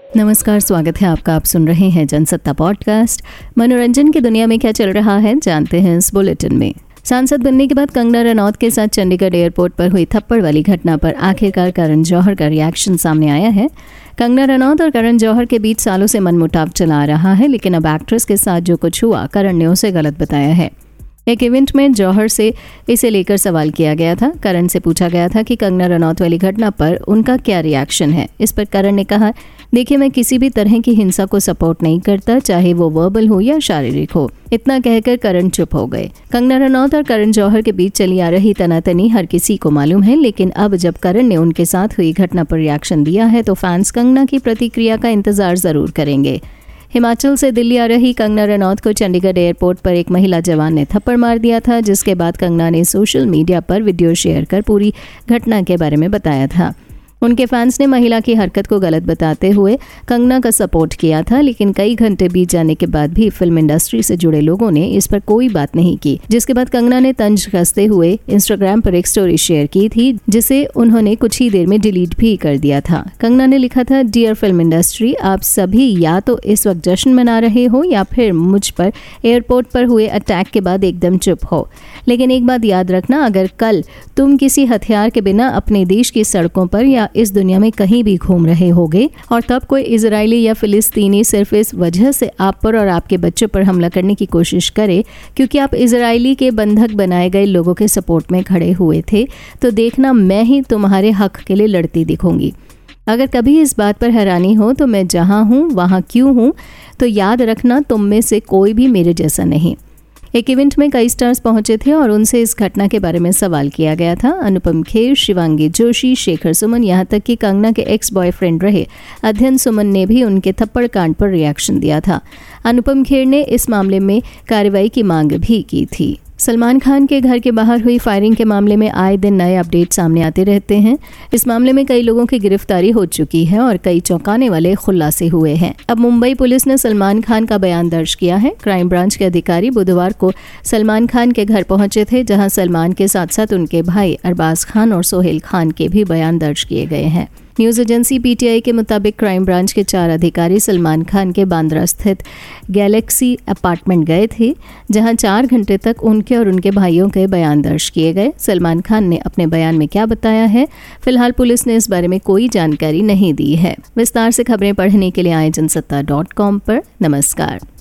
नमस्कार, स्वागत है आपका। आप सुन रहे हैं जनसत्ता पॉडकास्ट। मनोरंजन की दुनिया में क्या चल रहा है जानते हैं इस बुलेटिन में। सांसद बनने के बाद कंगना रनौत के साथ चंडीगढ़ एयरपोर्ट पर हुई थप्पड़ वाली घटना पर आखिरकार करण जौहर का रिएक्शन सामने आया है। कंगना रनौत और करण जौहर के बीच सालों से मनमुटाव चला आ रहा है, लेकिन अब एक्ट्रेस के साथ जो कुछ हुआ करण ने उसे गलत बताया है। एक इवेंट में जौहर से इसे लेकर सवाल किया गया था। करण से पूछा गया था कि कंगना रनौत वाली घटना पर उनका क्या रिएक्शन है। इस पर करण ने कहा, देखिए, मैं किसी भी तरह की हिंसा को सपोर्ट नहीं करता, चाहे वो वर्बल हो या शारीरिक हो। इतना कहकर करण चुप हो गए। कंगना रनौत और करण जौहर के बीच चली आ रही तनातनी हर किसी को मालूम है, लेकिन अब जब करण ने उनके साथ हुई घटना पर रिएक्शन दिया है तो फैंस कंगना की प्रतिक्रिया का इंतजार जरूर करेंगे। हिमाचल से दिल्ली आ रही कंगना रनौत को चंडीगढ़ एयरपोर्ट पर एक महिला जवान ने थप्पड़ मार दिया था, जिसके बाद कंगना ने सोशल मीडिया पर वीडियो शेयर कर पूरी घटना के बारे में बताया था। उनके फैंस ने महिला की हरकत को गलत बताते हुए कंगना का सपोर्ट किया था, लेकिन कई घंटे बीत जाने के बाद भी फिल्म इंडस्ट्री से जुड़े लोगों ने इस पर कोई बात नहीं की, जिसके बाद कंगना ने तंज कसते हुए इंस्टाग्राम पर एक स्टोरी शेयर की थी, जिसे उन्होंने कुछ ही देर में डिलीट भी कर दिया था। कंगना ने लिखा था, डियर फिल्म इंडस्ट्री, आप सभी या तो इस वक्त जश्न मना रहे हो या फिर मुझ पर एयरपोर्ट पर हुए अटैक के बाद एकदम चुप हो, लेकिन एक बात याद रखना, अगर कल तुम किसी हथियार के बिना अपने देश की सड़कों पर या इस दुनिया में कहीं भी घूम रहे होगे और तब कोई इजरायली या फिलिस्तीनी सिर्फ इस वजह से आप पर और आपके बच्चों पर हमला करने की कोशिश करे क्योंकि आप इजरायली के बंधक बनाए गए लोगों के सपोर्ट में खड़े हुए थे, तो देखना मैं ही तुम्हारे हक के लिए लड़ती दिखूंगी। अगर कभी इस बात पर हैरानी हो तो मैं जहां हूं वहां क्यों हूं, तो याद रखना तुम में से कोई भी मेरे जैसा नहीं। एक इवेंट में कई स्टार्स पहुंचे थे और उनसे इस घटना के बारे में सवाल किया गया था। अनुपम खेर, शिवांगी जोशी, शेखर सुमन, यहाँ तक कि कंगना के एक्स बॉयफ्रेंड रहे अध्ययन सुमन ने भी उनके थप्पड़ कांड पर रिएक्शन दिया था। अनुपम खेर ने इस मामले में कार्रवाई की मांग भी की थी। सलमान खान के घर के बाहर हुई फायरिंग के मामले में आए दिन नए अपडेट सामने आते रहते हैं। इस मामले में कई लोगों की गिरफ्तारी हो चुकी है और कई चौंकाने वाले खुलासे हुए हैं। अब मुंबई पुलिस ने सलमान खान का बयान दर्ज किया है। क्राइम ब्रांच के अधिकारी बुधवार को सलमान खान के घर पहुंचे थे, जहां सलमान के साथ साथ उनके भाई अरबाज खान और सोहेल खान के भी बयान दर्ज किए गए हैं। न्यूज़ एजेंसी पीटीआई के मुताबिक क्राइम ब्रांच के 4 अधिकारी सलमान खान के बांद्रा स्थित गैलेक्सी अपार्टमेंट गए थे, जहां 4 घंटे तक उनके और उनके भाइयों के बयान दर्ज किए गए। सलमान खान ने अपने बयान में क्या बताया है, फिलहाल पुलिस ने इस बारे में कोई जानकारी नहीं दी है। विस्तार से खबरें पढ़ने के लिए आए जनसत्ता.com पर। नमस्कार।